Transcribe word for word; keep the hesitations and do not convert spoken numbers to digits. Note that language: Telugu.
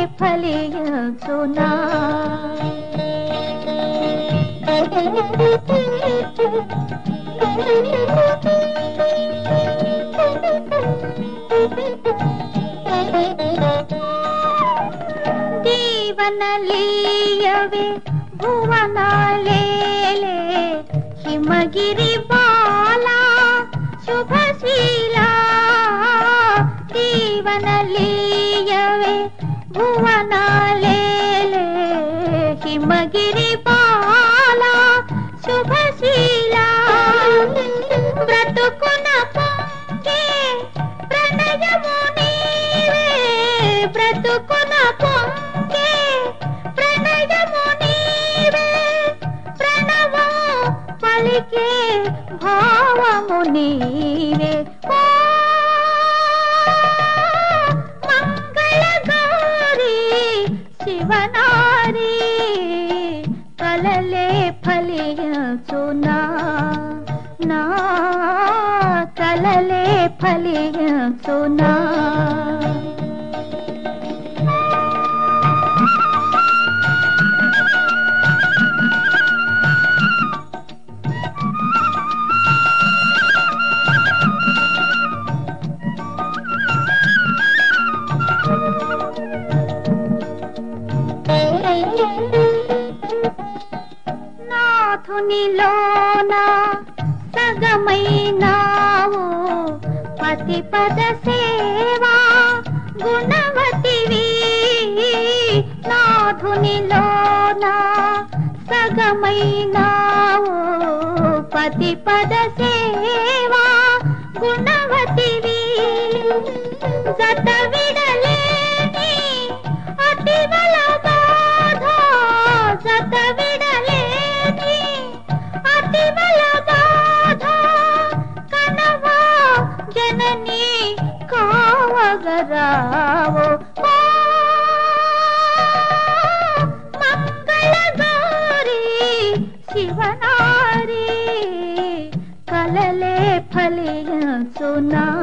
ఫలించునా దీవనలీయవే భువనాలేలే హిమగిరి బాలా శుభశీలా దీవనలీయవే భువనాలేలే హిమగిరి బాలా శుభశీలా బ్రతుకున పొంగే ప్రణయము నీవే బ్రతుకున పొంగే ప్రణయము నీవే ప్రణవం పలికే భావము నీవే మంగళగౌరీ శివనారీ కలలే ఫలించునా నా కలలే ఫలించునా నాథునిలోనా సగమైనావు పతిపద సేవా గుణవతివి నాథునిలోనా సగమైనావు పతిపద సేవా గుణవతివి జత విడలేని అతివల బాధ జత విడలేని అతివల బాధ కనవా జనని కావగరావు మంగళగౌరీ శివనారీ కలలే ఫలించునా